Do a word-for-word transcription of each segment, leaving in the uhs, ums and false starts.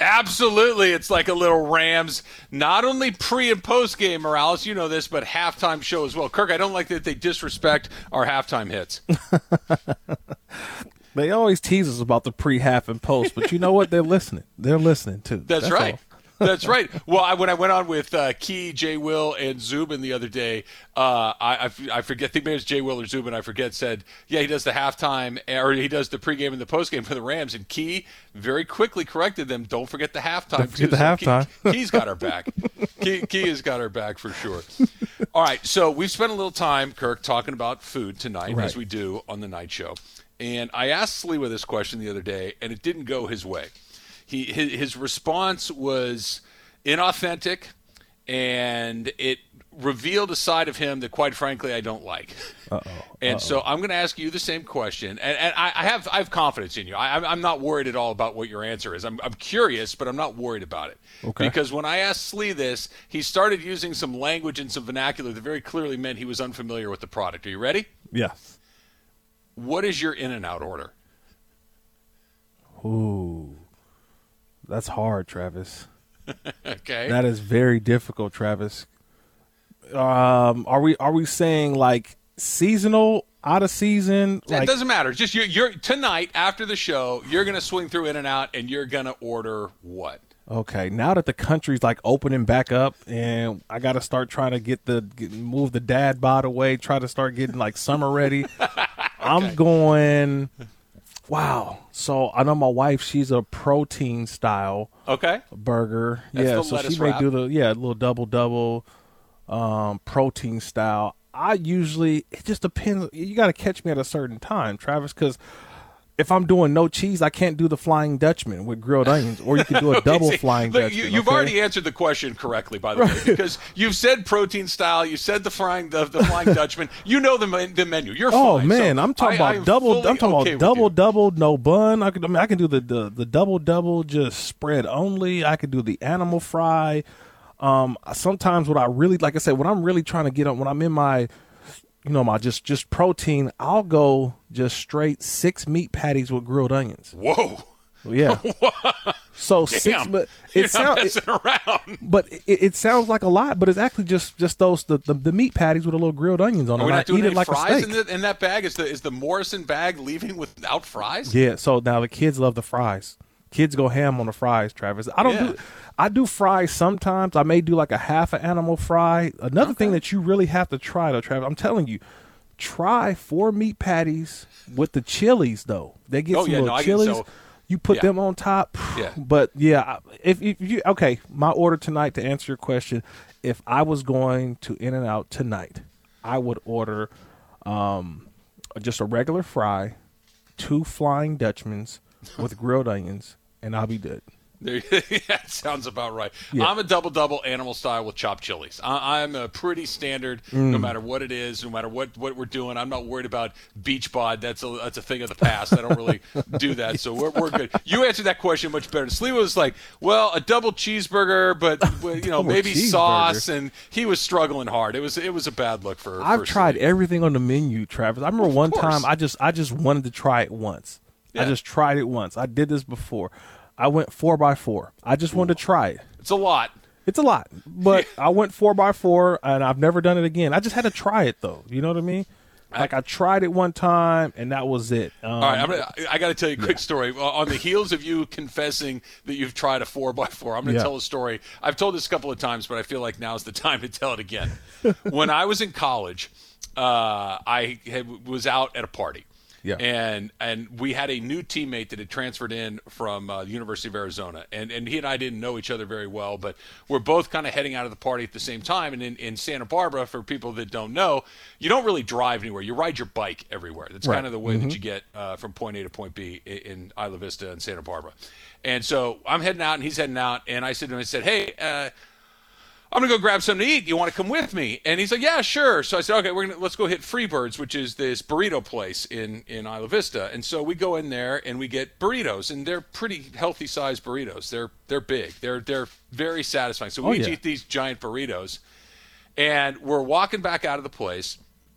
Absolutely. It's like a little Rams, not only pre and post game, Morales, you know this, but halftime show as well. Kirk, I don't like that they disrespect our halftime hits. They always tease us about the pre, half, and post, but you know what? They're listening. They're listening too. That's, That's right. all. That's right. Well, I, when I went on with uh, Key, Jay Will, and Zubin the other day, uh, I, I, I forget, I think maybe it was Jay Will or Zubin, I forget, said, yeah, he does the halftime, or he does the pregame and the postgame for the Rams. And Key very quickly corrected them, don't forget the halftime, Don't forget too. the So halftime. Key, Key's got our back. Key, Key has got our back for sure. All right, so we've spent a little time, Kirk, talking about food tonight, Right. as we do on the night show. And I asked Sliwa this question the other day, and it didn't go his way. He his, his response was inauthentic, and it revealed a side of him that, quite frankly, I don't like. Uh-oh. And Uh-oh. so I'm going to ask you the same question, and, and I, I have I have confidence in you. I, I'm- I'm not worried at all about what your answer is. I'm, I'm curious, but I'm not worried about it. Okay. Because when I asked Slee this, he started using some language and some vernacular that very clearly meant he was unfamiliar with the product. Are you ready? Yes. What is your In-N-Out order? Ooh. That's hard, Travis. Okay. That is very difficult, Travis. Um, are we are we saying like seasonal, out of season? It Like, doesn't matter. Just you're, you're tonight after the show, you're going to swing through In-N-Out and you're going to order what? okay, now that the country's like opening back up, and I got to start trying to get the get, move the dad bod away, try to start getting like summer ready. I'm going. Wow. So I know my wife, she's a protein style Okay. burger. That's yeah, the so lettuce she may wrap. do the yeah, little double double um protein style. I usually it just depends. You got to catch me at a certain time, Travis, cuz if I'm doing no cheese, I can't do the Flying Dutchman with grilled onions, or you can do a Okay, double see, Flying look, Dutchman. You, you've okay? already answered the question correctly, by the way, because you've said protein style, you said the frying the, the Flying Dutchman. You know the men- the menu. You're Oh fine. man, So I'm talking I- I about am double. fully I'm talking okay about with double you. double, no bun. I could. I mean, I can do the, the the double double, just spread only. I could do the animal fry. Um, sometimes what I really like, I said, when I'm really trying to get on, when I'm in my, you know, my just just protein, I'll go just straight six meat patties with grilled onions. Whoa. Yeah. So six, Damn. but You're it not sounds. messing around. But it, it sounds like a lot, but it's actually just just those the, the, the meat patties with a little grilled onions on Are them. we and not I doing eat it any like a fries steak. in, the, in that bag? Is the is the Morrison bag leaving without fries? Yeah, so now the kids love the fries. Kids go ham on the fries, Travis. I don't Yeah. do I do fries sometimes. I may do like a half an animal fry. Another thing that you really have to try though, Travis, I'm telling you, try four meat patties with the chilies though. They get Oh, some yeah, little no, I get- chilies. so- you put yeah. them on top. Yeah. But yeah, if, if you okay, my order tonight to answer your question, if I was going to In-N-Out tonight, I would order um, just a regular fry, two Flying Dutchmans with grilled onions, and I'll be good. There, that sounds about right. Yeah. I'm a double-double animal style with chopped chilies. I, I'm a pretty standard, no Mm. matter what it is, no matter what, what we're doing. I'm not worried about beach bod. That's a that's a thing of the past. I don't really do that, so we're we're good. You answered that question much better. Slee was like, well, a double cheeseburger, but with, you know, Double maybe cheeseburger. sauce, and he was struggling hard. It was it was a bad look for. I've for tried Slee. everything on the menu, Travis. I remember one course. time I just I just wanted to try it once. Yeah. I just tried it once. I did this before. I went four by four. I just wanted to try it. It's a lot. It's a lot, but I went four by four, and I've never done it again. I just had to try it, though. You know what I mean? Like I tried it one time, and that was it. Um, All right, I'm gonna, I got to tell you a quick story. Uh, On the heels of you confessing that you've tried a four by four, I'm going to Yeah. tell a story. I've told this a couple of times, but I feel like now's the time to tell it again. When I was in college, uh, I had, was out at a party. Yeah. And and we had a new teammate that had transferred in from uh, the University of Arizona. And and he and I didn't know each other very well, but we're both kind of heading out of the party at the same time. And in, in Santa Barbara, for people that don't know, you don't really drive anywhere. You ride your bike everywhere. That's Right. kind of the way that you get uh, from point A to point B in, in Isla Vista and Santa Barbara. And so I'm heading out, and he's heading out. And I said to him, I said, hey, uh, I'm gonna go grab something to eat. You want to come with me? And he's like, yeah, sure. So I said, okay, we're gonna let's go hit Freebirds, which is this burrito place in in Isla Vista. And so we go in there and we get burritos, and they're pretty healthy sized burritos. They're they're big. They're they're very satisfying. So we Oh, each yeah. eat these giant burritos, and we're walking back out of the place.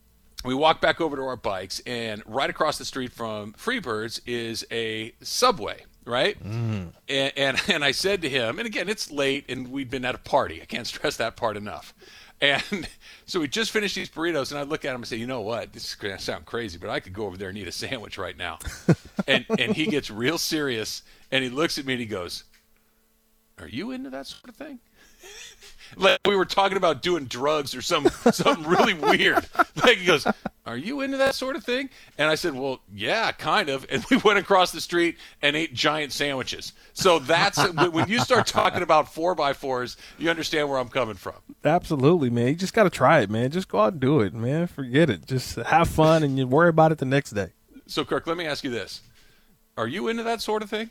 We walk back over to our bikes, and right across the street from Freebirds is a Subway. right? Mm. And, and and I said to him, and again, it's late, and we'd been at a party. I can't stress that part enough. And so we just finished these burritos, and I look at him and say, you know what? This is going to sound crazy, but I could go over there and eat a sandwich right now. and and he gets real serious, and he looks at me and he goes, are you into that sort of thing? Like we were talking about doing drugs or some something really weird. Like he goes, are you into that sort of thing? And I said, well, yeah, kind of. And we went across the street and ate giant sandwiches. So that's when you start talking about four by fours, you understand where I'm coming from. Absolutely, man. You just got to try it, man. Just go out and do it, man. Forget it. Just have fun and you worry about it the next day. So, Kirk, let me ask you this. Are you into that sort of thing?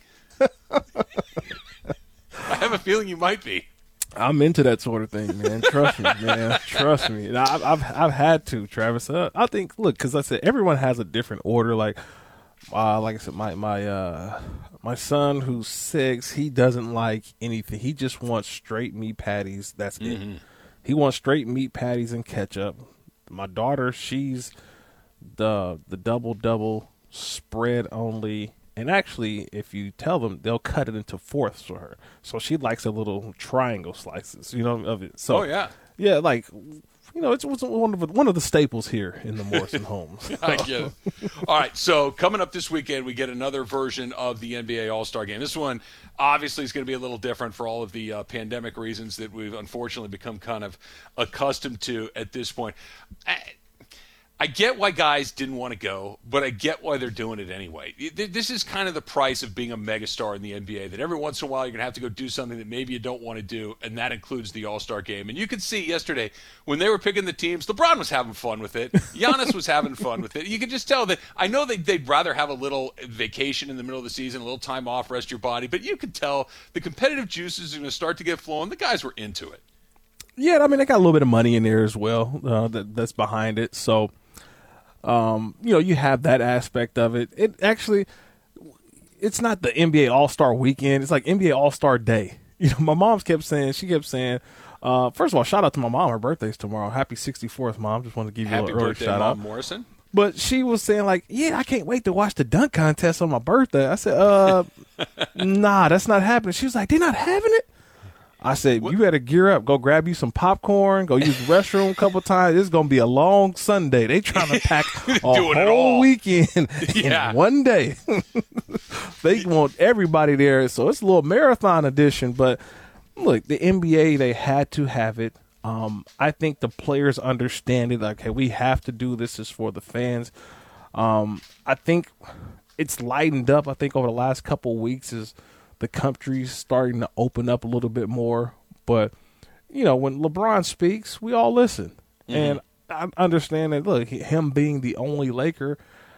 I have a feeling you might be. I'm into that sort of thing, man. Trust me, man. Trust me. And I've, I've I've had to, Travis. Uh, I think, look, because I said everyone has a different order. Like, uh, like I said, my my uh, my son who's six, he doesn't like anything. He just wants straight meat patties. That's mm-hmm. it. He wants straight meat patties and ketchup. My daughter, she's the the double double spread only. And actually, if you tell them, they'll cut it into fourths for her. So she likes a little triangle slices, you know, of it. So, oh, yeah. Yeah, like, you know, it's, it's one of the, one of the staples here in the Morrison homes. I get it. All right, so coming up this weekend, we get another version of the N B A All-Star Game. This one obviously is going to be a little different for all of the uh, pandemic reasons that we've unfortunately become kind of accustomed to at this point. I, I get why guys didn't want to go, but I get why they're doing it anyway. This is kind of the price of being a megastar in the N B A, that every once in a while you're going to have to go do something that maybe you don't want to do, and that includes the All-Star Game. And you could see yesterday when they were picking the teams, LeBron was having fun with it. Giannis was having fun with it. You could just tell that. I know they'd, they'd rather have a little vacation in the middle of the season, a little time off, rest your body, but you could tell the competitive juices are going to start to get flowing. The guys were into it. Yeah, I mean, they got a little bit of money in there as well uh, that, that's behind it. So, Um, you know, you have that aspect of it. It actually, it's not the N B A All-Star Weekend. It's like N B A All-Star Day. You know, my mom's kept saying, she kept saying, uh, first of all, shout out to my mom. Her birthday's tomorrow. Happy sixty-fourth, Mom. Just wanted to give you Happy a little early birthday, shout Mom out. Morrison. But she was saying, like, yeah, I can't wait to watch the dunk contest on my birthday. I said, uh, nah, that's not happening. She was like, they're not having it? I said, what? You better gear up. Go grab you some popcorn. Go use the restroom a couple times. It's going to be a long Sunday. They trying to pack a whole weekend yeah. in one day. They want everybody there. So it's a little marathon edition. But, look, the N B A, they had to have it. Um, I think the players understand it. Like, hey, we have to do this. This is for the fans. Um, I think it's lightened up, I think, over the last couple of weeks is – the country's starting to open up a little bit more. But, you know, when LeBron speaks, we all listen. Mm-hmm. And I understand that, look, him being the only Laker,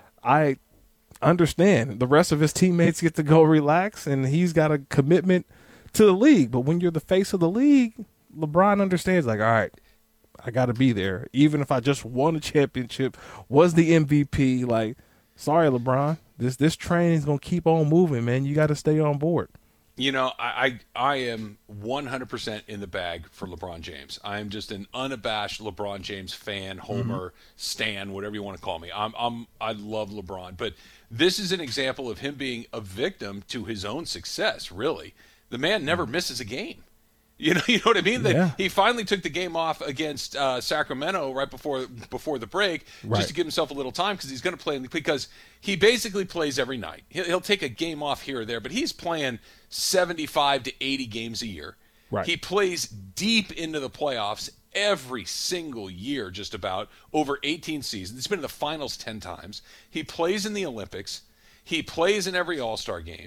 I understand. The rest of his teammates get to go relax, and he's got a commitment to the league. But when you're the face of the league, LeBron understands, like, all right, I got to be there. Even if I just won a championship, was the M V P, like, sorry, LeBron. This this train is going to keep on moving, man. You got to stay on board. You know, I, I I am one hundred percent in the bag for LeBron James. I am just an unabashed LeBron James fan, homer, mm-hmm. stan, whatever you want to call me. I'm I'm I love LeBron, but this is an example of him being a victim to his own success. Really, the man never misses a game. You know, you know what I mean? Yeah. He finally took the game off against uh, Sacramento right before before the break, right. just to give himself a little time because he's going to play because he basically plays every night. He'll, he'll take a game off here or there, but he's playing seventy-five to eighty games a year. Right. He plays deep into the playoffs every single year, just about over eighteen seasons. He's been in the finals ten times. He plays in the Olympics. He plays in every All-Star game.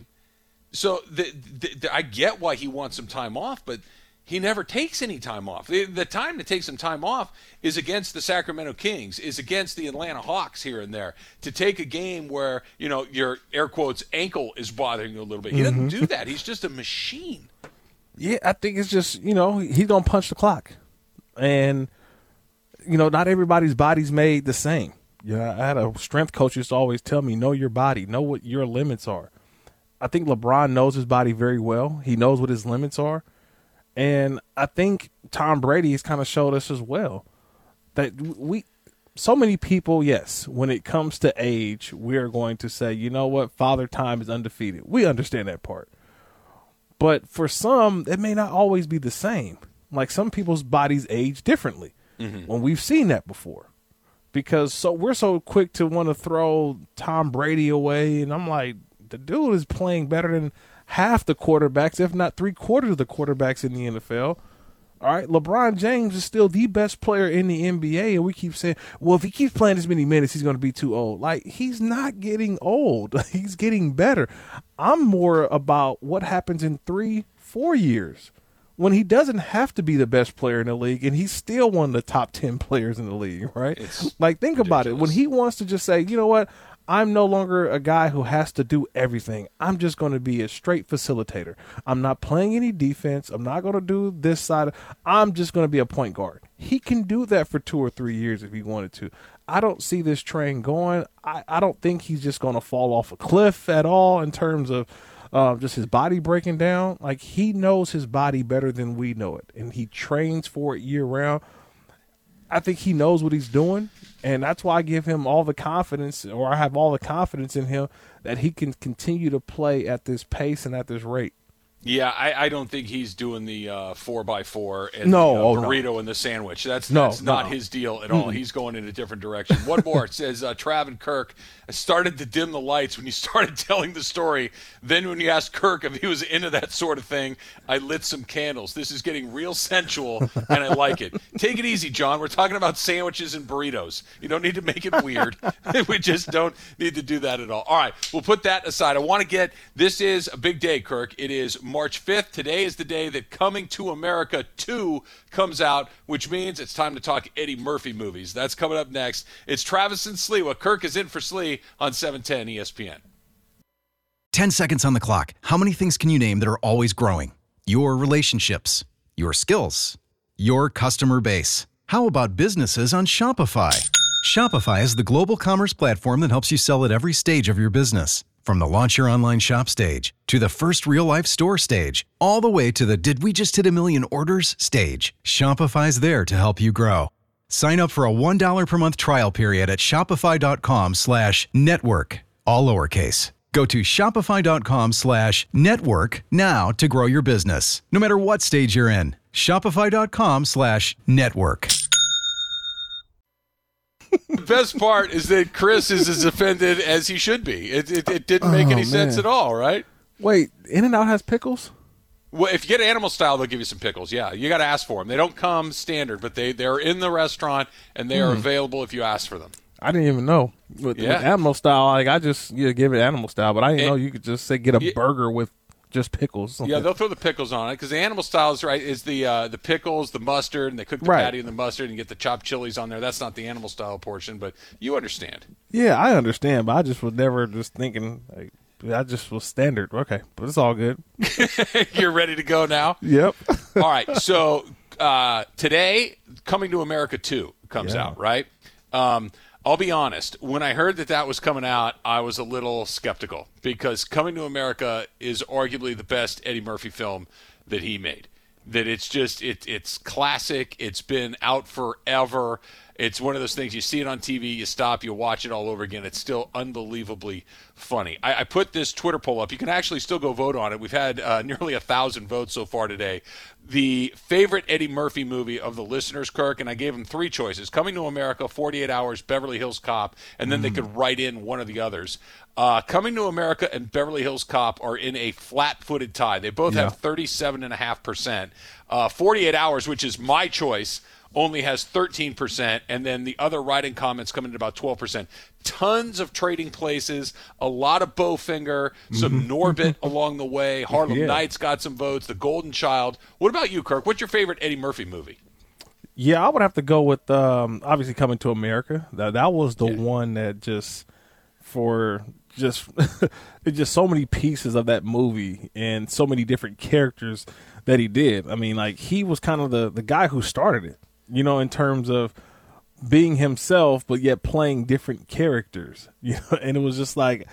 So the, the, the, I get why he wants some time off, but he never takes any time off. The, the time to take some time off is against the Sacramento Kings, is against the Atlanta Hawks here and there. To take a game where, you know, your air quotes ankle is bothering you a little bit. He mm-hmm. doesn't do that. He's just a machine. Yeah, I think it's just, you know, he's going to punch the clock. And, you know, not everybody's body's made the same. You know, I had a strength coach who used to always tell me, know your body, know what your limits are. I think LeBron knows his body very well. He knows what his limits are. And I think Tom Brady has kind of showed us as well that we so many people, yes, when it comes to age, we're going to say, you know what, Father Time is undefeated. We understand that part. But for some, it may not always be the same. Like some people's bodies age differently. Mm-hmm. When we've seen that before. Because so we're so quick to want to throw Tom Brady away. And I'm like, the dude is playing better than half the quarterbacks, if not three quarters of the quarterbacks in the N F L. All right, LeBron James is still the best player in the N B A, and we keep saying, well, if he keeps playing this many minutes, he's going to be too old. Like, he's not getting old. He's getting better. I'm more about what happens in three, four years when he doesn't have to be the best player in the league, and he's still one of the top ten players in the league, right? It's like, think ridiculous. About it. When he wants to just say, you know what, I'm no longer a guy who has to do everything. I'm just going to be a straight facilitator. I'm not playing any defense. I'm not going to do this side. I'm just going to be a point guard. He can do that for two or three years if he wanted to. I don't see this train going. I, I don't think he's just going to fall off a cliff at all in terms of uh, just his body breaking down. Like, he knows his body better than we know it, and he trains for it year round. I think he knows what he's doing, and that's why I give him all the confidence, or I have all the confidence in him that he can continue to play at this pace and at this rate. Yeah, I, I don't think he's doing the uh, four by four and no, the uh, oh, burrito no. and the sandwich. That's no, that's not no. his deal at all. Mm-hmm. He's going in a different direction. One more. It says, uh, Travin Kirk, I started to dim the lights when you started telling the story. Then when you asked Kirk if he was into that sort of thing, I lit some candles. This is getting real sensual, and I like it. Take it easy, John. We're talking about sandwiches and burritos. You don't need to make it weird. We just don't need to do that at all. All right, we'll put that aside. I want to get – this is a big day, Kirk. It is March fifth. Today is the day that Coming to America two comes out, which means it's time to talk Eddie Murphy movies. That's coming up next. It's Travis and Sliwa. Kirk is in for Slee on seven ten E S P N. Ten seconds on the clock. How many things can you name that are always growing? Your relationships, your skills, your customer base. How about businesses on Shopify? Shopify is the global commerce platform that helps you sell at every stage of your business. From the launch your online shop stage, to the first real-life store stage, all the way to the did we just hit a million orders stage, Shopify's there to help you grow. Sign up for a one dollar per month trial period at shopify.com slash network, all lowercase. Go to shopify.com slash network now to grow your business, no matter what stage you're in. Shopify.com slash network. The best part is that Chris is as offended as he should be. It, it, it didn't make oh, any man. sense at all, right? Wait, In-N-Out has pickles? Well, if you get animal style, they'll give you some pickles. Yeah, you got to ask for them. They don't come standard, but they, they're in the restaurant, and they mm. are available if you ask for them. I didn't even know. With, yeah. with animal style, like I just you know, give it animal style, but I didn't and, know you could just say get a yeah, burger with just pickles. Yeah, they'll throw the pickles on it because the animal style is right is the uh, the pickles, the mustard, and they cook the right. patty and the mustard and get the chopped chilies on there. That's not the animal style portion, but you understand. Yeah, I understand, but I just was never just thinking. Like, I just was standard. Okay, but it's all good. You're ready to go now? Yep. All right. So uh, today, Coming to America two comes yeah. out, right? Um, I'll be honest. When I heard that that was coming out, I was a little skeptical because Coming to America is arguably the best Eddie Murphy film that he made. That it's just it, it's classic. It's been out forever. It's one of those things, you see it on T V, you stop, you watch it all over again. It's still unbelievably funny. I, I put this Twitter poll up. You can actually still go vote on it. We've had uh, nearly a thousand votes so far today. The favorite Eddie Murphy movie of the listeners, Kirk, and I gave them three choices. Coming to America, forty-eight hours, Beverly Hills Cop, and then mm. they could write in one of the others. Uh, Coming to America and Beverly Hills Cop are in a flat-footed tie. They both yeah. have thirty-seven point five percent. Uh, forty-eight hours, which is my choice, only has thirteen percent, and then the other writing comments come in at about twelve percent. Tons of trading places, a lot of Bowfinger, some Norbit along the way. Harlem yeah. Nights got some votes, The Golden Child. What about you, Kirk? What's your favorite Eddie Murphy movie? Yeah, I would have to go with, um, obviously, Coming to America. That, that was the yeah. one that just, for just, just so many pieces of that movie and so many different characters that he did. I mean, like, he was kind of the, the guy who started it. You know, in terms of being himself, but yet playing different characters. You know, and it was just like,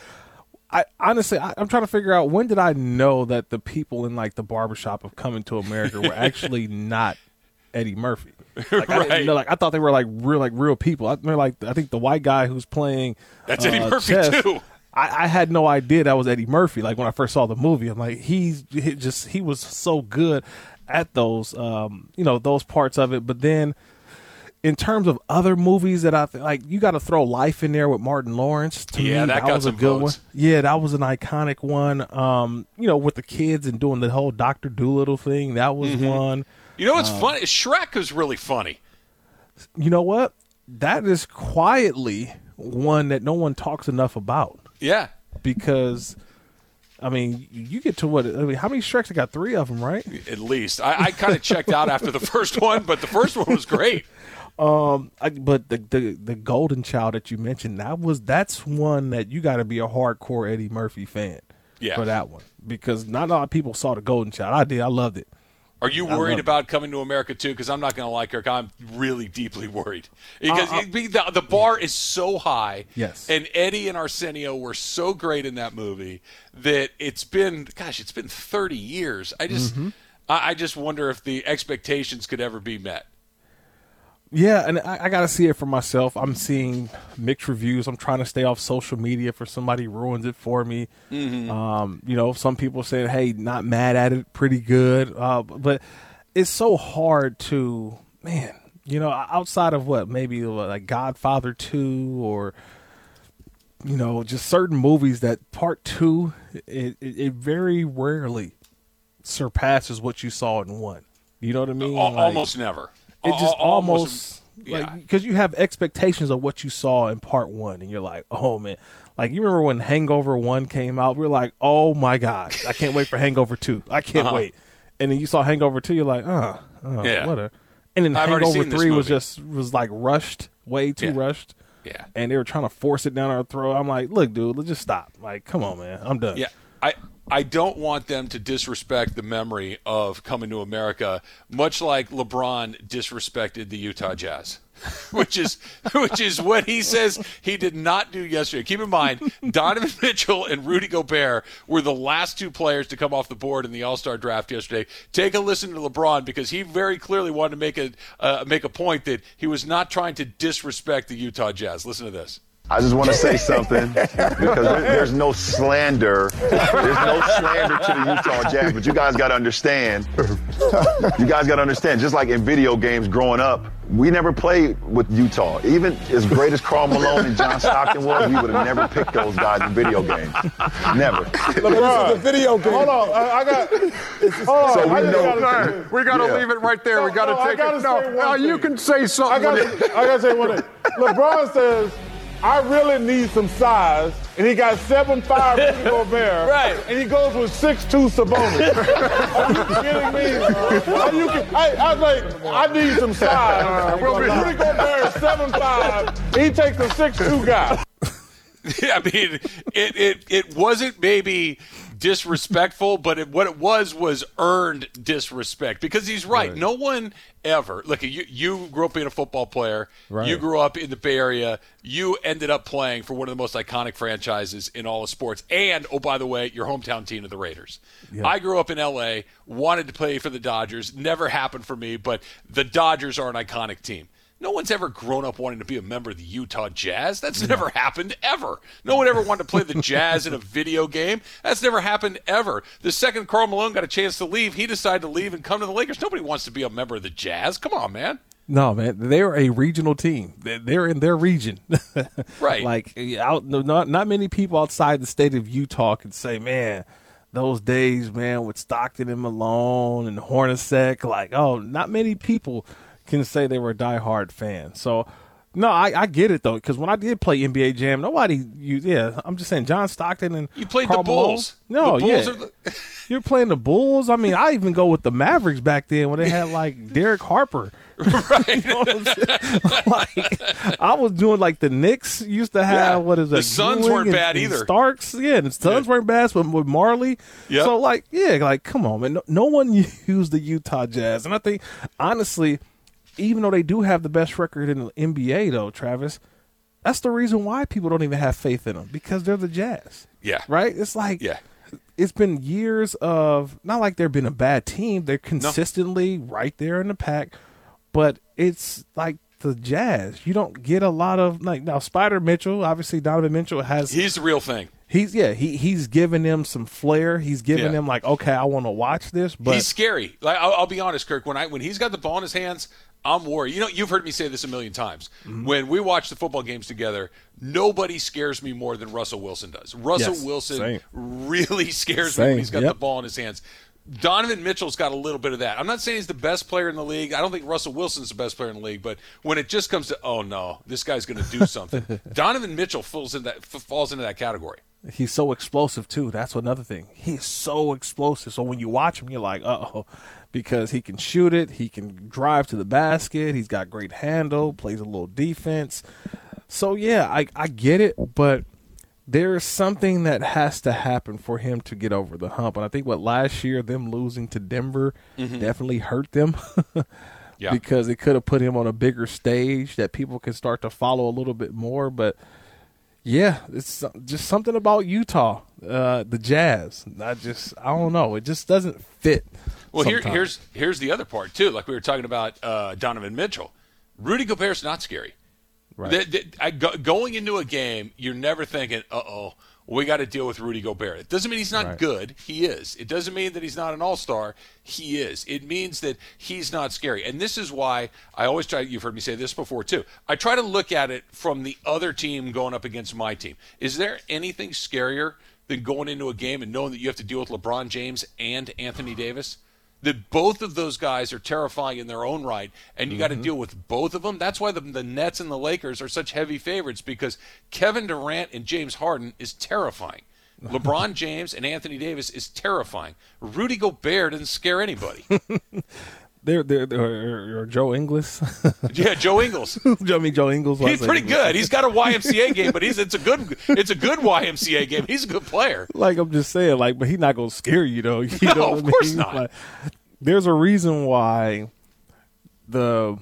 I honestly, I, I'm trying to figure out when did I know that the people in like the barbershop of Coming to America were actually not Eddie Murphy. Like, I Right. didn't know, like I thought they were like real, like real people. I mean, like I think the white guy who's playing That's Eddie uh, Murphy, chess, too. I, I had no idea that was Eddie Murphy. Like when I first saw the movie, I'm like, he's he just he was so good at those, um, you know, those parts of it. But then, in terms of other movies that I th- like, you got to throw Life in there with Martin Lawrence. To Yeah, me, that that, got was a some good votes. one. Yeah, that was an iconic one. Um, you know, with the kids and doing the whole Doctor Dolittle thing, that was Mm-hmm. one. You know what's funny? Shrek was really funny. You know what? That is quietly one that no one talks enough about. Yeah. Because, I mean, you get to what? I mean, how many Shreks? I got three of them, right? At least. I, I kind of checked out after the first one, but the first one was great. Um, I, but the, the the Golden Child that you mentioned, that was that's one that you got to be a hardcore Eddie Murphy fan Yeah. for that one, because not a lot of people saw the Golden Child. I did. I loved it. Are you I worried love about coming to America too? Because I'm not going to like her. I'm really deeply worried because Uh, uh, it be- the, the bar is so high. Yes. And Eddie and Arsenio were so great in that movie that it's been, gosh, it's been thirty years. I just, Mm-hmm. I, I just wonder if the expectations could ever be met. Yeah, and I, I got to see it for myself. I'm seeing mixed reviews. I'm trying to stay off social media for somebody ruins it for me. Mm-hmm. Um, you know, some people saying, "Hey, not mad at it, pretty good," uh, but it's so hard to, man. You know, outside of what maybe like Godfather two or you know just certain movies that part two, it, it, it very rarely surpasses what you saw in one. You know what I mean? Al- Like, almost never. it just Al- almost, yeah. like because you have expectations of what you saw in part one, and you're like, oh man, like you remember when Hangover one came out, we were like, oh my god, I can't wait for Hangover two, I can't Uh-huh. wait, and then you saw Hangover two, you're like, uh, uh Yeah. what a, and then I've already Hangover seen this three was movie. just was like rushed, way too Yeah. rushed, Yeah. and they were trying to force it down our throat. I'm like, look, dude, let's just stop. Like, come on, man, I'm done. Yeah, I I don't want them to disrespect the memory of coming to America, much like LeBron disrespected the Utah Jazz, which is which is what he says he did not do yesterday. Keep in mind, Donovan Mitchell and Rudy Gobert were the last two players to come off the board in the All-Star draft yesterday. Take a listen to LeBron because he very clearly wanted to make a uh, make a point that he was not trying to disrespect the Utah Jazz. Listen to this. I just want to say something because there, there's no slander. There's no slander to the Utah Jazz, but you guys got to understand. You guys got to understand, just like in video games growing up, we never played with Utah. Even as great as Karl Malone and John Stockton was, we would have never picked those guys in video games. Never. LeBron, this is a video game. Hold on, I, I got. Hold on, So we I just know- gotta- We got to Yeah. leave it right there. we got to no, I take gotta it. No, say one no, you thing. can say I something. got. when it- I got to say one thing. LeBron says, "I really need some size," and he got seven five Rudy Gobert, Right. and he goes with six two Sabonis. Are you kidding me? Are you? ki- I, I was like, I need some size. we'll be- Rudy Gobert is seven five. He takes a six two guy. I mean, it, it, it wasn't maybe disrespectful, but it, what it was was earned disrespect because he's right. Right. No one ever look. You you grew up being a football player. Right. You grew up in the Bay Area. You ended up playing for one of the most iconic franchises in all of sports. And oh, by the way, your hometown team of the Raiders. Yeah. I grew up in L A. Wanted to play for the Dodgers. Never happened for me. But the Dodgers are an iconic team. No one's ever grown up wanting to be a member of the Utah Jazz. That's never happened, ever. No one ever wanted to play the Jazz in a video game. That's never happened, ever. The second Karl Malone got a chance to leave, he decided to leave and come to the Lakers. Nobody wants to be a member of the Jazz. Come on, man. No, man, they're a regional team. They're- They're in their region, Right. Like, out, no, not not many people outside the state of Utah can say, "Man, those days, man, with Stockton and Malone and Hornacek." Like, oh, not many people can say they were a diehard fan. So, no, I, I get it though, because when I did play N B A Jam, nobody, you, yeah, I'm just saying, John Stockton and You played Karl the Bulls. Malone, no, The Bulls yeah. are the- You're playing the Bulls. I mean, I even go with the Mavericks back then when they had like Derek Harper. Right. You know what I'm saying? Like, I was doing like the Knicks used to have Yeah. what is that? The Suns Ewing weren't and- bad and either. Starks, yeah, the Suns Yeah. weren't bad with, with Marley. Yep. So like, yeah, like come on, man. No, no one used the Utah Jazz, and I think honestly, even though they do have the best record in the N B A, though, Travis, that's the reason why people don't even have faith in them because they're the Jazz. Yeah. Right? It's like, Yeah. it's been years of not like they've been a bad team. They're consistently right there in the pack, but it's like the Jazz. You don't get a lot of like now. Spider Mitchell, obviously Donovan Mitchell has. He's the real thing. He's yeah. He he's giving them some flair. He's giving Yeah. them like, okay, I want to watch this. But He's scary. Like I'll, I'll be honest, Kirk. When I when he's got the ball in his hands, I'm worried. You know, you've heard me say this a million times. Mm-hmm. When we watch the football games together, nobody scares me more than Russell Wilson does. Russell Yes, Wilson same. really scares me Same, when he's got yep. the ball in his hands. Donovan Mitchell's got a little bit of that. I'm not saying he's the best player in the league. I don't think Russell Wilson's the best player in the league. But when it just comes to, oh no, this guy's going to do something, Donovan Mitchell falls into that f- falls into that category. he's so explosive too. That's another thing. He's so explosive. So when you watch him, you're like, uh oh, because he can shoot it, he can drive to the basket, he's got great handle, plays a little defense. So yeah, I I get it, but there's something that has to happen for him to get over the hump. And I think what last year, them losing to Denver definitely hurt them. Yeah. Because it could have put him on a bigger stage that people can start to follow a little bit more. But yeah, it's just something about Utah, uh, the Jazz. I just, I don't know. It just doesn't fit. Well, here, sometimes. here's here's the other part too. Like we were talking about uh, Donovan Mitchell, Rudy Gobert's not scary. Right. The- the- I, go, going into a game, you're never thinking, uh oh, we got to deal with Rudy Gobert. It doesn't mean he's not Right. good. He is. It doesn't mean that he's not an all-star. He is. It means that he's not scary. And this is why I always try, you've heard me say this before too, I try to look at it from the other team going up against my team. Is there anything scarier than going into a game and knowing that you have to deal with LeBron James and Anthony Davis? That both of those guys are terrifying in their own right, and you got to deal with both of them. That's why the, the Nets and the Lakers are such heavy favorites, because Kevin Durant and James Harden is terrifying. LeBron James and Anthony Davis is terrifying. Rudy Gobert doesn't scare anybody. They're, they're, they're, or Joe Ingles. Yeah, Joe Ingles. I mean, Joe Ingles. He's pretty good. He's got a Y M C A game, but he's it's a good it's a good Y M C A game. He's a good player. Like I'm just saying, like, but he's not gonna scare you though. You No, know what of I course mean? not. Like, there's a reason why the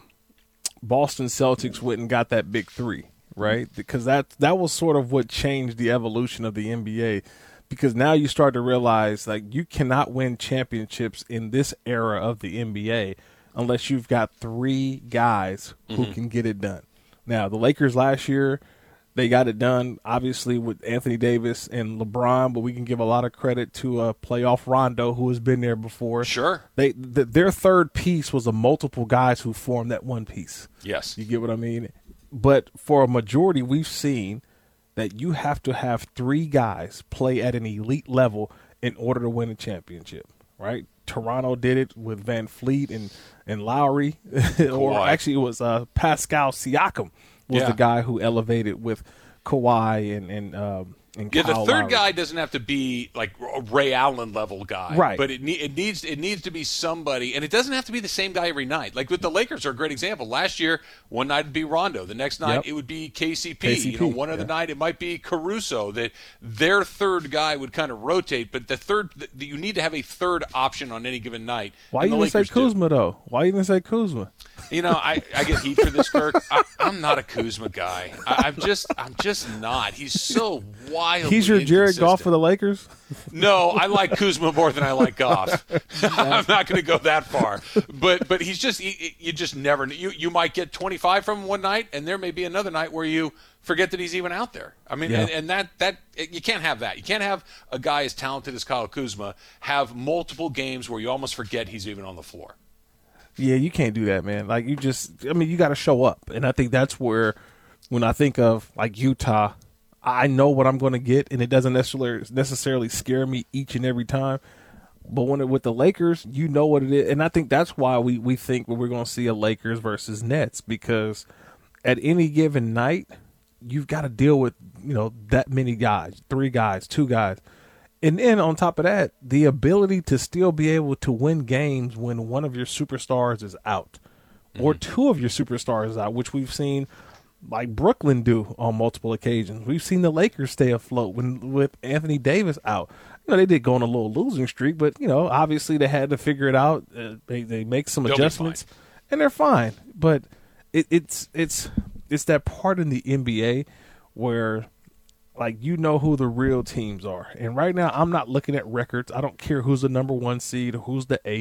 Boston Celtics went and got that big three, right? Because that that was sort of what changed the evolution of the N B A. Because now you start to realize like you cannot win championships in this era of the N B A unless you've got three guys who Mm-hmm. can get it done. Now the Lakers last year, they got it done, obviously, with Anthony Davis and LeBron, but we can give a lot of credit to uh, playoff Rondo, who has been there before. Sure. They th- Their third piece was a multiple guys who formed that one piece. Yes. You get what I mean? But for a majority, we've seen that you have to have three guys play at an elite level in order to win a championship, right? Toronto did it with Van Fleet and, and Lowry. Or Kawhi. actually, it was uh, Pascal Siakam was Yeah. the guy who elevated with Kawhi and and um, and Yeah, the Kyle third Lowry. guy doesn't have to be like a Ray Allen level guy, Right. But it ne- it needs it needs to be somebody, and it doesn't have to be the same guy every night. Like with the Lakers, are a great example. Last year, one night it'd be Rondo, the next night Yep. it would be K C P. K C P, You know, one other yeah. night it might be Caruso. That their third guy would kind of rotate, but the third the, you need to have a third option on any given night. Why and you the even say Lakers do. Kuzma though? Why you even say Kuzma? You know, I, I get heat for this, Kirk. I, I'm not a Kuzma guy. I, I'm just I'm just not. He's so wild. He's your Jared Goff for the Lakers. No, I like Kuzma more than I like Goff. I'm not going to go that far, but but he's just he, you just never you you might get twenty-five from him one night, and there may be another night where you forget that he's even out there. I mean, Yeah. and, and that that you can't have that. You can't have a guy as talented as Kyle Kuzma have multiple games where you almost forget he's even on the floor. Yeah, you can't do that, man. Like you just, I mean, you got to show up, and I think that's where, when I think of like Utah, I know what I'm going to get, and it doesn't necessarily necessarily scare me each and every time. But when it, with the Lakers, you know what it is, and I think that's why we we think we're going to see a Lakers versus Nets, because at any given night, you've got to deal with you know that many guys, three guys, two guys. And then on top of that, the ability to still be able to win games when one of your superstars is out or two of your superstars is out, which we've seen like Brooklyn do on multiple occasions. We've seen the Lakers stay afloat when with Anthony Davis out. You know, they did go on a little losing streak, but, you know, obviously they had to figure it out. Uh, they, they make some They'll be adjustments, and they're fine. But it, it's it's it's that part in the N B A where – like, you know who the real teams are. And right now, I'm not looking at records. I don't care who's the number one seed or who's the eight.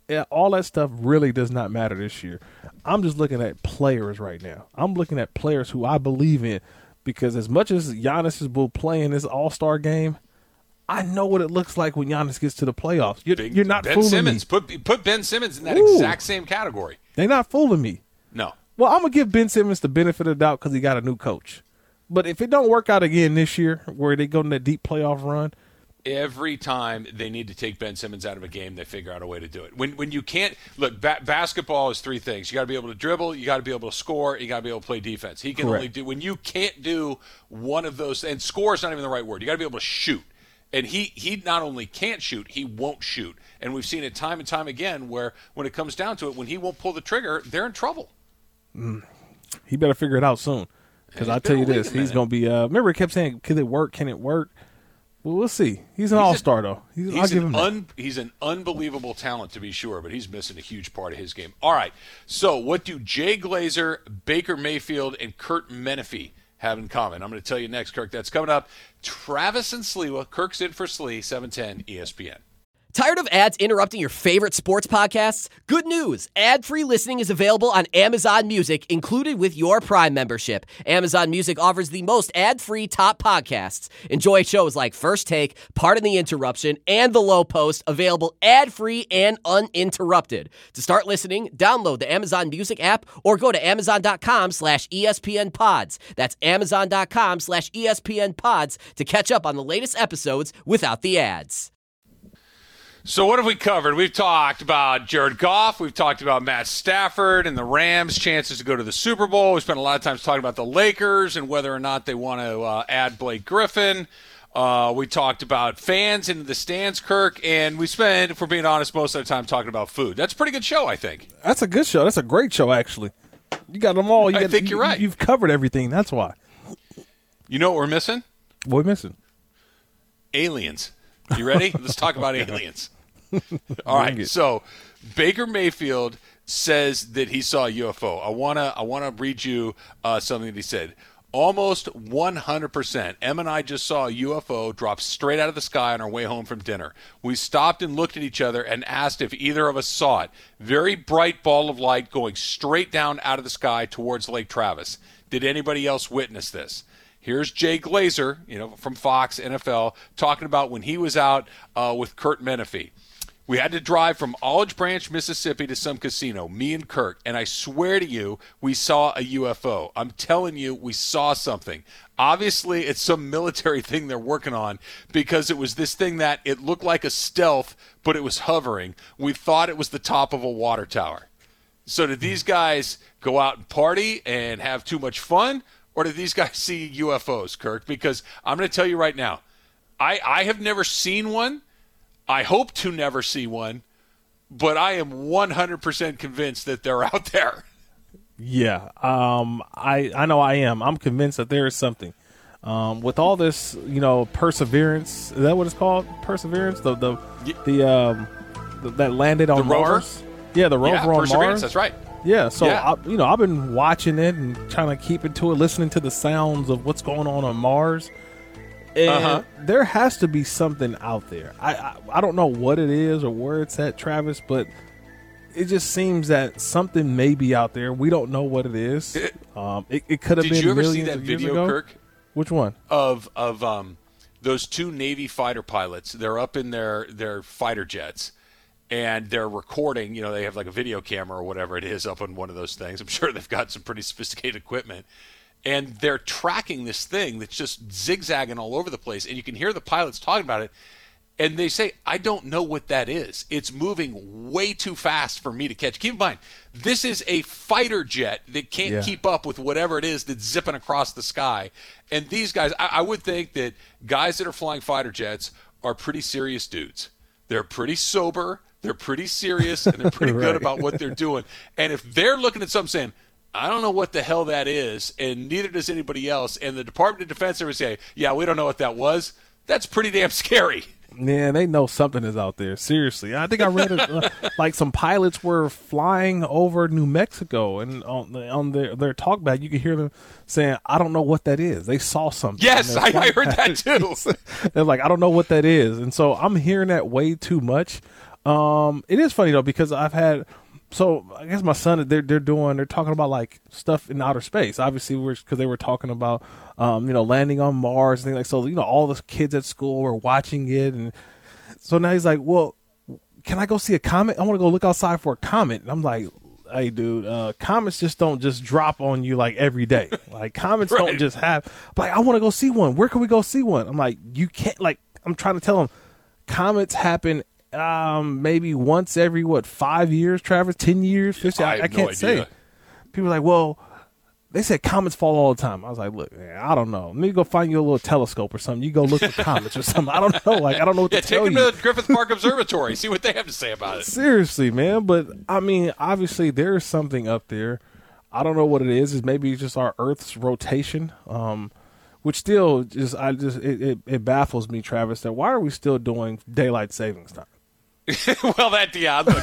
yeah, all that stuff really does not matter this year. I'm just looking at players right now. I'm looking at players who I believe in, because as much as Giannis is will play in this All-Star game, I know what it looks like when Giannis gets to the playoffs. You're, Big, you're not Ben fooling Simmons. me. Put put Ben Simmons in that Ooh. exact same category. They're not fooling me. No. Well, I'm going to give Ben Simmons the benefit of the doubt because he got a new coach. But if it don't work out again this year where they go in that deep playoff run, every time they need to take Ben Simmons out of a game, they figure out a way to do it. When when you can't – look, ba- basketball is three things. You got to be able to dribble, you got to be able to score, you got to be able to play defense. He can Correct. only do – when you can't do one of those – and score is not even the right word. You got to be able to shoot. And he, he not only can't shoot, he won't shoot. And we've seen it time and time again where when it comes down to it, when he won't pull the trigger, they're in trouble. Mm. He better figure it out soon. Because I tell you this, he's going to be uh, – remember, he kept saying, can it work, can it work? Well, we'll see. He's an he's all-star, a, though. He's, he's, I'll give an him un, he's an unbelievable talent, to be sure, but he's missing a huge part of his game. All right, so what do Jay Glazer, Baker Mayfield, and Kurt Menefee have in common? I'm going to tell you next, Kirk. That's coming up. Travis and Sliwa. Kirk's in for Slee, seven ten E S P N. Tired of ads interrupting your favorite sports podcasts? Good news! Ad-free listening is available on Amazon Music, included with your Prime membership. Amazon Music offers the most ad-free top podcasts. Enjoy shows like First Take, Pardon the Interruption, and The Low Post, available ad-free and uninterrupted. To start listening, download the Amazon Music app or go to amazon.com slash ESPN pods. That's amazon.com slash ESPN pods to catch up on the latest episodes without the ads. So what have we covered? We've talked about Jared Goff. We've talked about Matt Stafford and the Rams' chances to go to the Super Bowl. We spent a lot of time talking about the Lakers and whether or not they want to uh, add Blake Griffin. Uh, we talked about fans into the stands, Kirk, and we spent, if we're being honest, most of the time talking about food. That's a pretty good show, I think. That's a good show. That's a great show, actually. You got them all. You I got, think you, you're right. You've covered everything. That's why. You know what we're missing? What are we missing? Aliens. You ready? Let's talk about aliens. All right, so Baker Mayfield says that he saw a U F O. I wanna I wanna read you uh, something that he said. Almost one hundred percent. Em and I just saw a U F O drop straight out of the sky on our way home from dinner. We stopped and looked at each other and asked if either of us saw it. Very bright ball of light going straight down out of the sky towards Lake Travis. Did anybody else witness this? Here's Jay Glazer, you know, from Fox, N F L, talking about when he was out uh, with Kurt Menefee. We had to drive from Olive Branch, Mississippi to some casino, me and Kirk, and I swear to you, we saw a U F O. I'm telling you, we saw something. Obviously, it's some military thing they're working on because it was this thing that it looked like a stealth, but it was hovering. We thought it was the top of a water tower. So did these guys go out and party and have too much fun, or did these guys see U F Os, Kirk? Because I'm going to tell you right now, I, I have never seen one. I hope to never see one, but I am one hundred percent convinced that they're out there. Yeah, um, I I know I am. I'm convinced that there is something. Um, with all this, you know, perseverance, is that what it's called? Perseverance? The the the um the, that landed on the rover? Mars? Yeah, the rover yeah, on perseverance, Mars. That's right. Yeah, so yeah. I, you know, I've been watching it and trying to keep into it, listening to the sounds of what's going on on Mars. And uh-huh. there has to be something out there. I, I I don't know what it is or where it's at, Travis, but it just seems that something may be out there. We don't know what it is. It, um, it, it could have been. Did you ever millions see that of years video, ago. Kirk? Which one? Of of um those two Navy fighter pilots. They're up in their their fighter jets, and they're recording. You know, they have like a video camera or whatever it is up on one of those things. I'm sure they've got some pretty sophisticated equipment. And they're tracking this thing that's just zigzagging all over the place. And you can hear the pilots talking about it. And they say, I don't know what that is. It's moving way too fast for me to catch. Keep in mind, this is a fighter jet that can't yeah. keep up with whatever it is that's zipping across the sky. And these guys, I, I would think that guys that are flying fighter jets are pretty serious dudes. They're pretty sober. They're pretty serious. And they're pretty right. good about what they're doing. And if they're looking at something saying, I don't know what the hell that is, and neither does anybody else. And the Department of Defense ever say, yeah, we don't know what that was. That's pretty damn scary. Yeah, they know something is out there. Seriously. I think I read it, uh, like some pilots were flying over New Mexico, and on, the, on their, their talkback, you could hear them saying, I don't know what that is. They saw something. Yes, I, I heard that too. They're like, I don't know what that is. And so I'm hearing that way too much. Um, it is funny though because I've had, so I guess my son they're they're doing they're talking about like stuff in outer space. Obviously, we're because they were talking about um you know landing on Mars and things like so. You know, all the kids at school were watching it, and so now he's like, well, can I go see a comet? I want to go look outside for a comet. And I'm like, hey, dude, uh, comets just don't just drop on you like every day. Like comets Right. don't just have. But like, I want to go see one. Where can we go see one? I'm like, you can't. Like, I'm trying to tell him, comets happen. Um, maybe once every what five years, Travis, ten years, fifty. I I, have I can't no say. idea. People are like, well, they said comets fall all the time. I was like, look, man, I don't know. Let me go find you a little telescope or something. You go look for comets or something. I don't know. Like, I don't know what Yeah, to take tell him you. to the Griffith Park Observatory. See what they have to say about it. Seriously, man. But I mean, obviously, there is something up there. I don't know what it is. Is maybe just our Earth's rotation. Um, which still just I just it, it, it baffles me, Travis, that why are we still doing daylight savings time? Well, that yeah, look,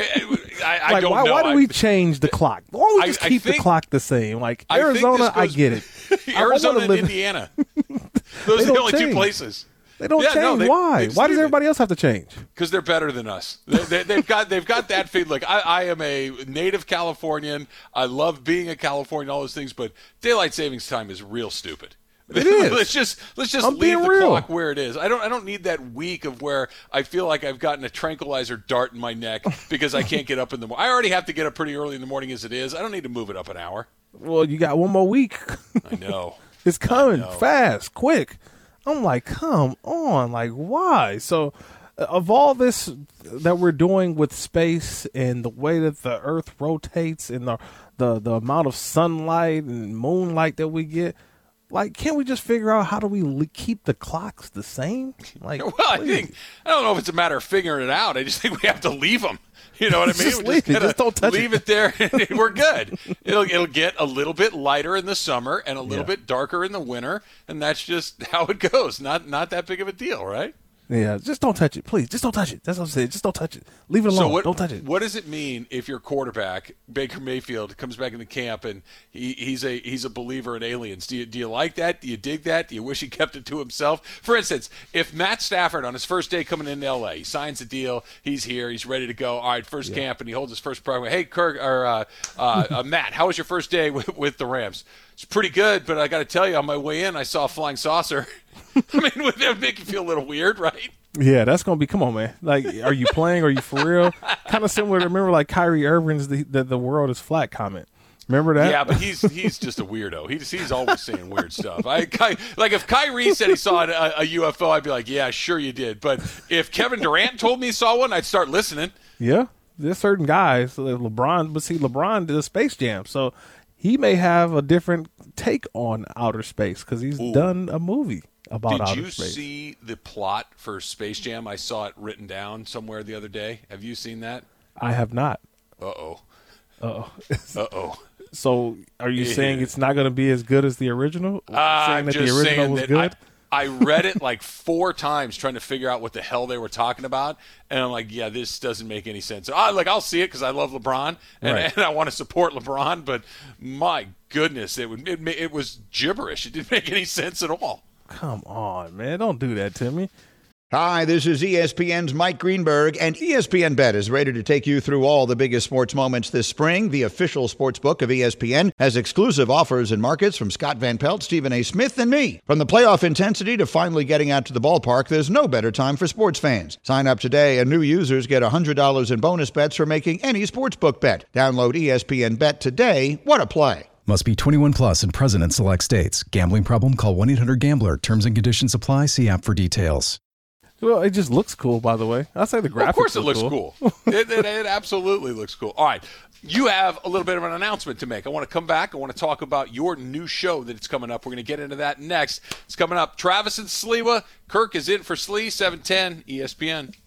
I, I Like don't why know. why do I- we change the clock? Why don't we I- just I keep the think- clock the same? Like I think Arizona, this I goes- get it. I- I Arizona wanna and live- Indiana. Those are the don't only two change. places. They don't Yeah, change. no, they- why? they Why does leave it. everybody else have to change? Because they're better than us. They, they, they've got they've got that feed. Look, I, I am a native Californian. I love being a Californian, all those things. But daylight savings time is real stupid. It is. let's just let's just I'm leave being the real. clock where it is. I don't I don't need that week of where I feel like I've gotten a tranquilizer dart in my neck because I can't get up in the morning. I already have to get up pretty early in the morning as it is. I don't need to move it up an hour. Well, you got one more week. I know. It's coming know. fast, quick. I'm like, come on, like why? So, uh, of all this that we're doing with space and the way that the Earth rotates and the the the amount of sunlight and moonlight that we get, like, can't we just figure out how do we li- keep the clocks the same? Like, Well, I please. think I don't know if it's a matter of figuring it out. I just think we have to leave them. You know what I mean? Just We leave it. gotta Just don't touch leave it. it, there, and we're good. It'll it'll get a little bit lighter in the summer and a little Yeah. bit darker in the winter, and that's just how it goes. Not not that big of a deal, right? Yeah, just don't touch it, please. Just don't touch it. That's what I'm saying. Just don't touch it. Leave it alone. So what, don't touch it. what does it mean if your quarterback Baker Mayfield comes back into camp and he, he's a he's a believer in aliens? Do you do you like that? Do you dig that? Do you wish he kept it to himself? For instance, if Matt Stafford on his first day coming into L A, he signs a deal, he's here, he's ready to go. All right, first camp, and he holds his first program. Hey, Kirk or uh, uh, uh, Matt, how was your first day with, with the Rams? It's pretty good, but I got to tell you, on my way in, I saw a flying saucer. I mean, would that make you feel a little weird, right? Yeah, that's gonna be. Come on, man. Like, are you playing? Are you for real? Kind of similar to remember like Kyrie Irving's the, the the world is flat comment. Remember that? Yeah, but he's he's just a weirdo. He's he's always saying weird stuff. I Ky, like if Kyrie said he saw a, a U F O, I'd be like, yeah, sure you did. But if Kevin Durant told me he saw one, I'd start listening. yeah. There's certain guys, like LeBron, but see, LeBron did a Space Jam, so he may have a different take on outer space because he's Ooh. done a movie about Did outer you space. see the plot for Space Jam? I saw it written down somewhere the other day. Have you seen that? I have not. Uh oh. Oh, Uh oh. so are you Yeah. saying it's not going to be as good as the original? saying I'm that just the original saying was that good? I, I read it like four times trying to figure out what the hell they were talking about, and I'm like, yeah, this doesn't make any sense. I like I'll see it because I love LeBron and, Right. and I want to support LeBron, but my goodness, it would it, ma- it was gibberish. It didn't make any sense at all. Come on, man! Don't do that to me. Hi, this is E S P N's Mike Greenberg, and E S P N Bet is ready to take you through all the biggest sports moments this spring. The official sports book of E S P N has exclusive offers and markets from Scott Van Pelt, Stephen A. Smith, and me. From the playoff intensity to finally getting out to the ballpark, there's no better time for sports fans. Sign up today, and new users get one hundred dollars in bonus bets for making any sportsbook bet. Download E S P N Bet today. What a play. Must be twenty-one plus and present in select states. Gambling problem? Call one eight hundred gambler. Terms and conditions apply. See app for details. Well, it just looks cool, by the way. I say the graphics. Of course, it look looks cool. it, it, it absolutely looks cool. All right, you have a little bit of an announcement to make. I want to come back. I want to talk about your new show that it's coming up. We're going to get into that next. It's coming up. Travis and Sliwa. Kirk is in for Slee, seven ten E S P N.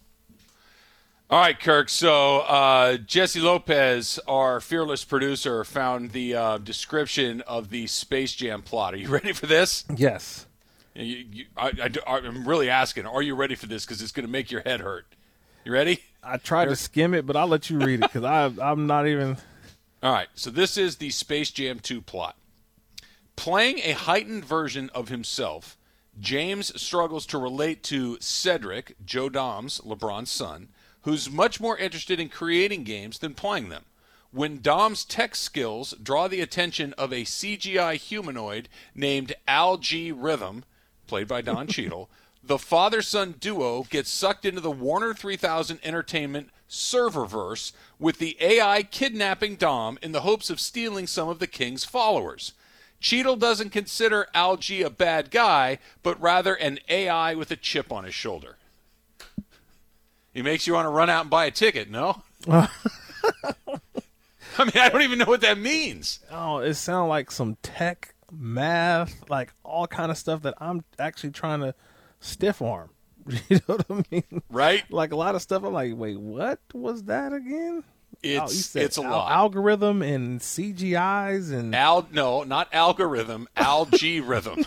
All right, Kirk. So uh, Jesse Lopez, our fearless producer, found the uh, description of the Space Jam plot. Are you ready for this? Yes. You, you, I, I, I'm really asking, are you ready for this? Because it's going to make your head hurt. You ready? I tried to skim it, but I'll let you read it because I'm not even. All right, so this is the Space Jam two plot. Playing a heightened version of himself, James struggles to relate to Cedric, Joe Dom's, LeBron's son, who's much more interested in creating games than playing them. When Dom's tech skills draw the attention of a C G I humanoid named Algorithm, played by Don Cheadle, the father-son duo gets sucked into the Warner three thousand Entertainment serververse with the A I kidnapping Dom in the hopes of stealing some of the King's followers. Cheadle doesn't consider Algie a bad guy, but rather an A I with a chip on his shoulder. He makes you want to run out and buy a ticket, no? I mean, I don't even know what that means. Oh, it sounds like some tech, math, like all kind of stuff that I'm actually trying to stiff arm. You know what I mean? Right? Like a lot of stuff, I'm like, wait, what was that again? It's oh, you said it's a al- lot. Algorithm and C G Is and Al, no, not algorithm, Algie rhythm.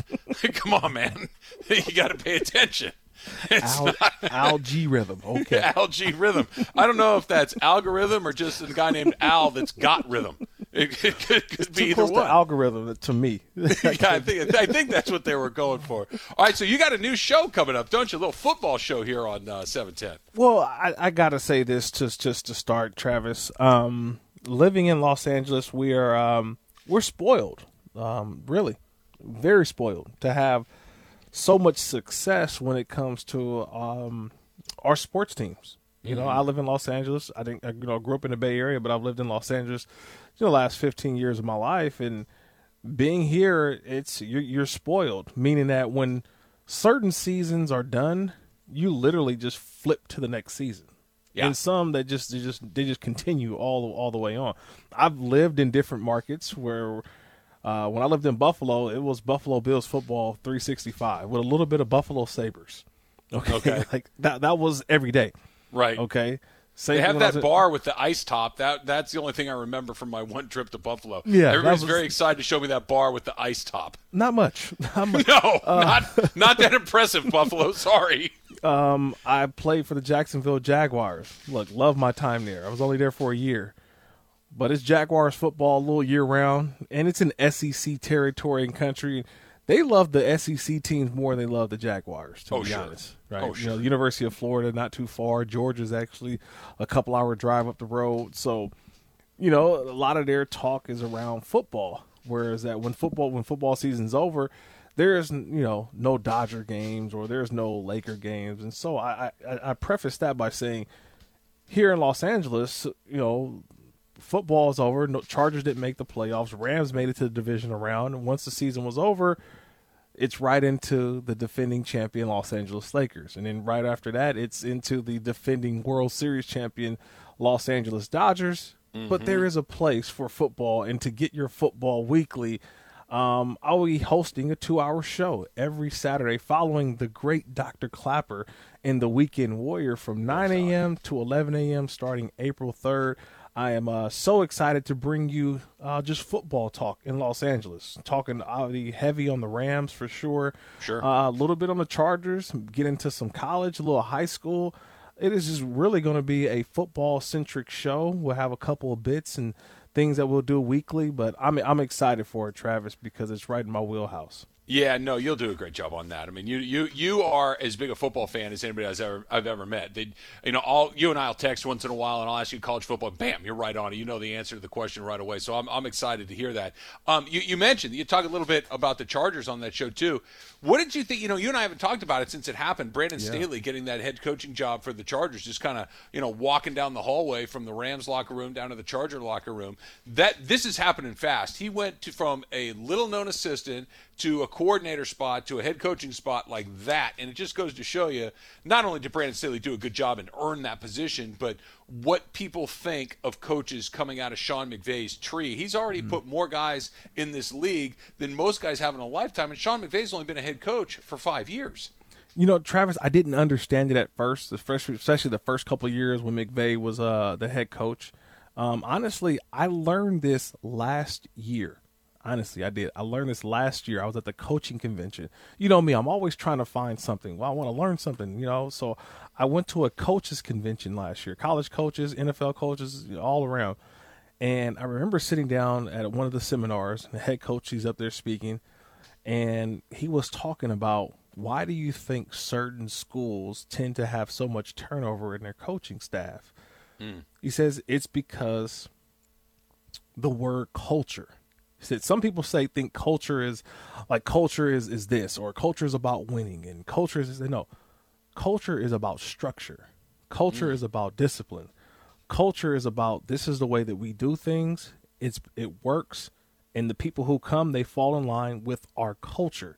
Come on, man. You got to pay attention. It's Al- not Algie rhythm. Okay. Algie rhythm. I don't know if that's algorithm or just a guy named Al that's got rhythm. It, it could, could be Too either close one. to algorithm to me. Yeah, I think I think that's what they were going for. All right, so you got a new show coming up, don't you? A little football show here on uh, seven ten. Well, I, I gotta say this just just to start, Travis. Um, living in Los Angeles, we are um, we're spoiled. Um, really, very spoiled to have so much success when it comes to um, our sports teams. You know, I live in Los Angeles. I think you know, I grew up in the Bay Area, but I've lived in Los Angeles you know, the last fifteen years of my life, and being here, it's you're, you're spoiled. Meaning that when certain seasons are done, you literally just flip to the next season. Yeah. And some that just they just they just continue all all the way on. I've lived in different markets where. Uh, when I lived in Buffalo, it was Buffalo Bills football three sixty-five with a little bit of Buffalo Sabres. Okay, Okay. like that that was every day. Right. Okay, Same They have thing when I that was at- bar with the ice top. That that's the only thing I remember from my one trip to Buffalo. Yeah, that everybody's was- very excited to show me that bar with the ice top. Not much. Not much. No, not not that impressive, Buffalo. Sorry. Um, I played for the Jacksonville Jaguars. Look, love my time there. I was only there for a year. But it's Jaguars football a little year-round, and it's in S E C territory and country. They love the S E C teams more than they love the Jaguars, to Oh, be sure. honest. Right? Oh, You know, sure. the University of Florida, not too far. Georgia's actually a couple-hour drive up the road. So, you know, a lot of their talk is around football, whereas that when football when football season's over, there's, you know, no Dodger games or there's no Laker games. And so I, I, I preface that by saying here in Los Angeles, you know, football is over. No, Chargers didn't make the playoffs. Rams made it to the divisional round. And once the season was over, it's right into the defending champion Los Angeles Lakers. And then right after that, it's into the defending World Series champion Los Angeles Dodgers. But there is a place for football, and to get your football weekly, um, I'll be hosting a two-hour show every Saturday following the great Doctor Clapper in the Weekend Warrior from nine a.m. to eleven a.m. starting April third. I am uh, so excited to bring you uh, just football talk in Los Angeles. Talking uh, heavy on the Rams for sure. Sure. Uh, a little bit on the Chargers. Get into some college, a little high school. It is just really going to be a football-centric show. We'll have a couple of bits and things that we'll do weekly, but I'm I'm excited for it, Travis, because it's right in my wheelhouse. Yeah, no, you'll do a great job on that. I mean, you you you are as big a football fan as anybody I've ever I've ever met. They, you know, all you and I'll text once in a while, and I'll ask you college football. Bam, you're right on it. You know the answer to the question right away. So I'm I'm excited to hear that. Um, you you mentioned you talked a little bit about the Chargers on that show too. What did you think? You know, you and I haven't talked about it since it happened. Brandon Staley getting that head coaching job for the Chargers, just kind of you know walking down the hallway from the Rams locker room down to the Charger locker room. That this is happening fast. He went to from a little known assistant to a coordinator spot to a head coaching spot like that, and it just goes to show you not only did Brandon Staley do a good job and earn that position, but what people think of coaches coming out of Sean McVay's tree. He's already put more guys in this league than most guys have in a lifetime, and Sean McVay's only been a head coach for five years. You know, Travis, I didn't understand it at first, especially the first couple of years when McVay was uh, the head coach. Um, honestly, I learned this last year. Honestly, I did. I learned this last year. I was at the coaching convention. You know me, I'm always trying to find something. Well, I want to learn something, you know. So I went to a coaches convention last year, college coaches, N F L coaches, you know, all around. And I remember sitting down at one of the seminars, and the head coach, he's up there speaking, and he was talking about why do you think certain schools tend to have so much turnover in their coaching staff? Mm. He says it's because the word culture. He said some people say think culture is like culture is, is this, or culture is about winning, and culture is no. Culture is about structure. Culture mm. is about discipline. Culture is about this is the way that we do things. It's it works, and the people who come, they fall in line with our culture.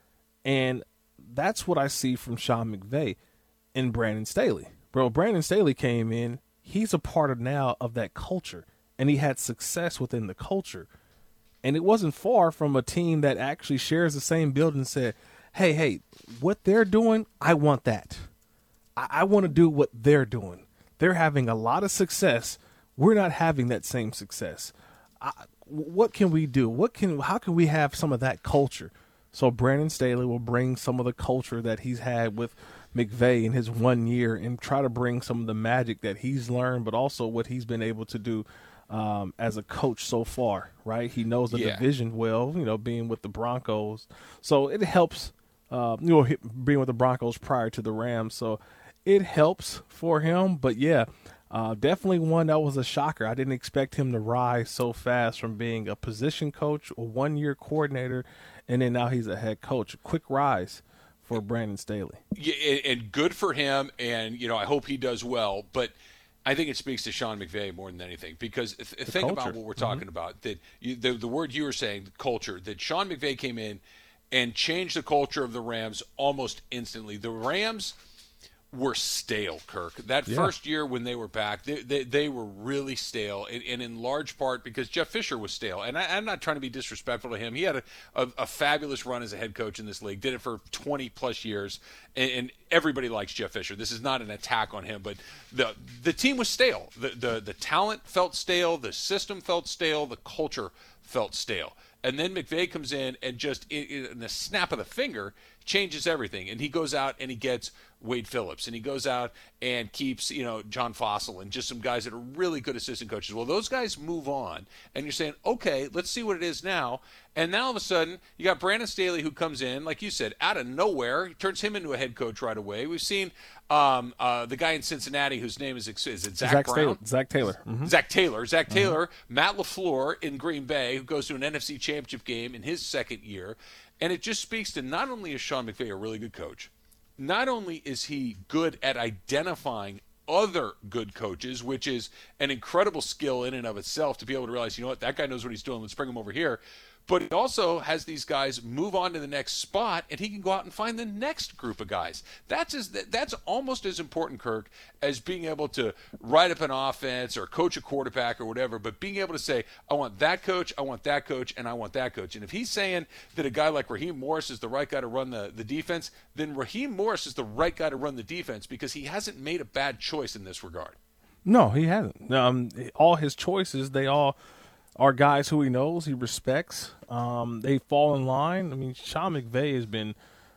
And that's what I see from Sean McVay and Brandon Staley. Bro, Brandon Staley came in. He's a part of now of that culture, and he had success within the culture. And it wasn't far from a team that actually shares the same building and said, hey, hey, what they're doing, I want that. I, I want to do what they're doing. They're having a lot of success. We're not having that same success. I, what can we do? What can? How can we have some of that culture? So Brandon Staley will bring some of the culture that he's had with McVay in his one year and try to bring some of the magic that he's learned, but also what he's been able to do um, as a coach so far, right? He knows the yeah. division well, you know, being with the Broncos. So it helps, uh, you know, being with the Broncos prior to the Rams. So it helps for him. But, yeah, uh, definitely one that was a shocker. I didn't expect him to rise so fast from being a position coach, a one-year coordinator, and then now he's a head coach. A quick rise for Brandon Staley. Yeah, and good for him, and, you know, I hope he does well. But I think it speaks to Sean McVay more than anything, because th- think culture. about what we're talking mm-hmm. about. That you, the, the word you were saying, culture, that Sean McVay came in and changed the culture of the Rams almost instantly. The Rams were stale, Kirk. That yeah. first year when they were back, they they, they were really stale, and, and in large part because Jeff Fisher was stale. And I, I'm not trying to be disrespectful to him. He had a, a, a fabulous run as a head coach in this league, did it for twenty-plus years, and, and everybody likes Jeff Fisher. This is not an attack on him, but the the team was stale. The, the, the talent felt stale, the system felt stale, the culture felt stale. And then McVay comes in and just in, in the snap of the finger changes everything. And he goes out and he gets Wade Phillips, and he goes out and keeps, you know, John Fossil and just some guys that are really good assistant coaches. Well, those guys move on, and you're saying, okay, let's see what it is now. And now all of a sudden, you got Brandon Staley who comes in, like you said, out of nowhere. He turns him into a head coach right away. We've seen um, uh, the guy in Cincinnati whose name is, is it Zach, Zach Brown? Taylor. Zach Taylor. Mm-hmm. Zach Taylor. Zach mm-hmm. Taylor, Matt LaFleur in Green Bay, who goes to an N F C Championship game in his second year. And it just speaks to not only is Sean McVay a really good coach, not only is he good at identifying other good coaches, which is an incredible skill in and of itself to be able to realize, you know what, that guy knows what he's doing, let's bring him over here. But he also has these guys move on to the next spot, and he can go out and find the next group of guys. That's as, that's almost as important, Kirk, as being able to write up an offense or coach a quarterback or whatever, but being able to say, I want that coach, I want that coach, and I want that coach. And if he's saying that a guy like Raheem Morris is the right guy to run the, the defense, then Raheem Morris is the right guy to run the defense, because he hasn't made a bad choice in this regard. No, he hasn't. Um, all his choices, they all – are guys who he knows, he respects. Um, they fall in line. I mean, Sean McVay has been,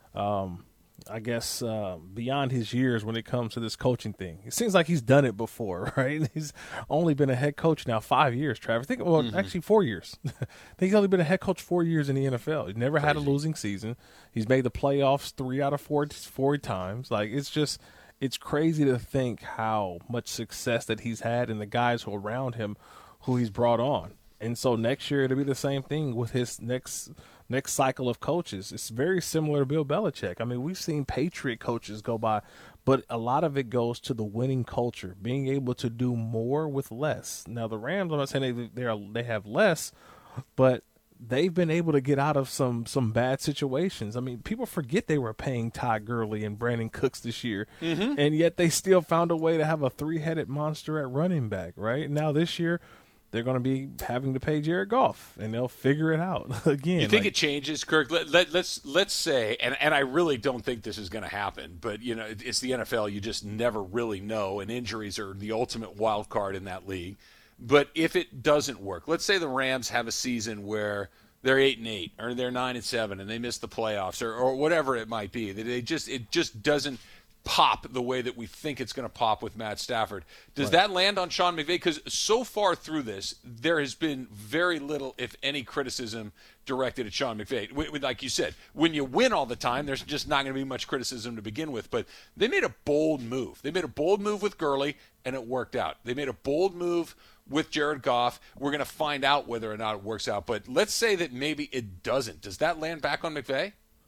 um, I guess, uh, beyond his years when it comes to this coaching thing. It seems like he's done it before, right? He's only been a head coach now five years, Travis. Think, well, mm-hmm. actually four years. I think he's only been a head coach four years in the N F L. He's never Crazy. had a losing season. He's made the playoffs three out of four, four times. Like, it's just – it's crazy to think how much success that he's had and the guys who are around him who he's brought on. And so next year it'll be the same thing with his next next cycle of coaches. It's very similar to Bill Belichick. I mean, we've seen Patriot coaches go by, but a lot of it goes to the winning culture, being able to do more with less. Now, the Rams, I'm not saying they they, are, they have less, but they've been able to get out of some some bad situations. I mean, people forget they were paying Todd Gurley and Brandon Cooks this year, mm-hmm. and yet they still found a way to have a three-headed monster at running back, right? Now this year, they're going to be having to pay Jared Goff, and they'll figure it out again. You think like, it changes, Kirk? Let, let, let's let's say, and, and I really don't think this is going to happen, but you know, it's the N F L. You just never really know, and injuries are the ultimate wild card in that league. But if it doesn't work, let's say the Rams have a season where they're eight and eight, or they're nine and seven, and they miss the playoffs, or, or whatever it might be. They just it just doesn't pop the way that we think it's going to pop with Matt Stafford. Does Right. that land on Sean McVay? Because so far through this, there has been very little, if any, criticism directed at Sean McVay. W- w- Like you said, when you win all the time, there's just not going to be much criticism to begin with. But they made a bold move. They made a bold move with Gurley, and it worked out. They made a bold move with Jared Goff. We're going to find out whether or not it works out. But let's say that maybe it doesn't. Does that land back on McVay?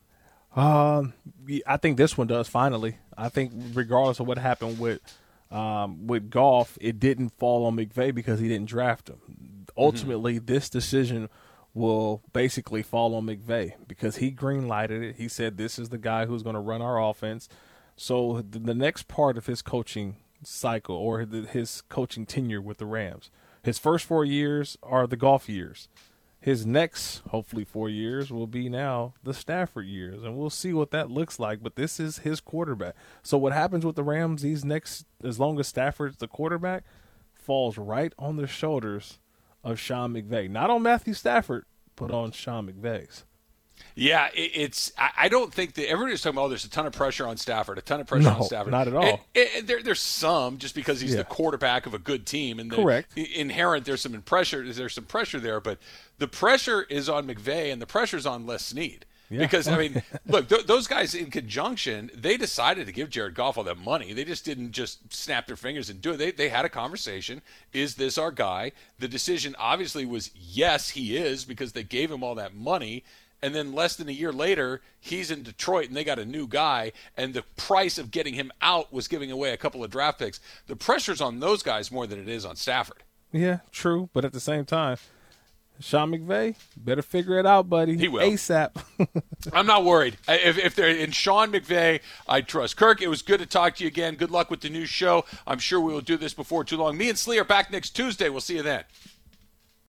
Um, I think this one does finally. I think regardless of what happened with um, with Goff, it didn't fall on McVay because he didn't draft him. Ultimately, mm-hmm. this decision will basically fall on McVay because he green-lighted it. He said this is the guy who's going to run our offense. So the, the next part of his coaching cycle or the, his coaching tenure with the Rams, his first four years are the Goff years. His next, hopefully, four years will be now the Stafford years, and we'll see what that looks like. But this is his quarterback. So what happens with the Rams these next, as long as Stafford's the quarterback, falls right on the shoulders of Sean McVay. Not on Matthew Stafford, but on Sean McVay's. Yeah, it, it's. I, I don't think that everybody's talking about. Oh, there's a ton of pressure on Stafford. A ton of pressure no, on Stafford. Not at all. And, and there, there's some just because he's yeah. the quarterback of a good team, and the, correct. Inherent, there's some pressure. There's some pressure there, but the pressure is on McVay, and the pressure's on Les Snead. Yeah. Because I mean, look, th- those guys in conjunction, they decided to give Jared Goff all that money. They just didn't just snap their fingers and do it. They they had a conversation. Is this our guy? The decision obviously was yes, he is, because they gave him all that money. And then less than a year later, he's in Detroit, and they got a new guy, and the price of getting him out was giving away a couple of draft picks. The pressure's on those guys more than it is on Stafford. Yeah, true. But at the same time, Sean McVay, better figure it out, buddy. He will. ASAP. I'm not worried. If, if they're in Sean McVay, I trust. Kirk, it was good to talk to you again. Good luck with the new show. I'm sure we will do this before too long. Me and Slee are back next Tuesday. We'll see you then.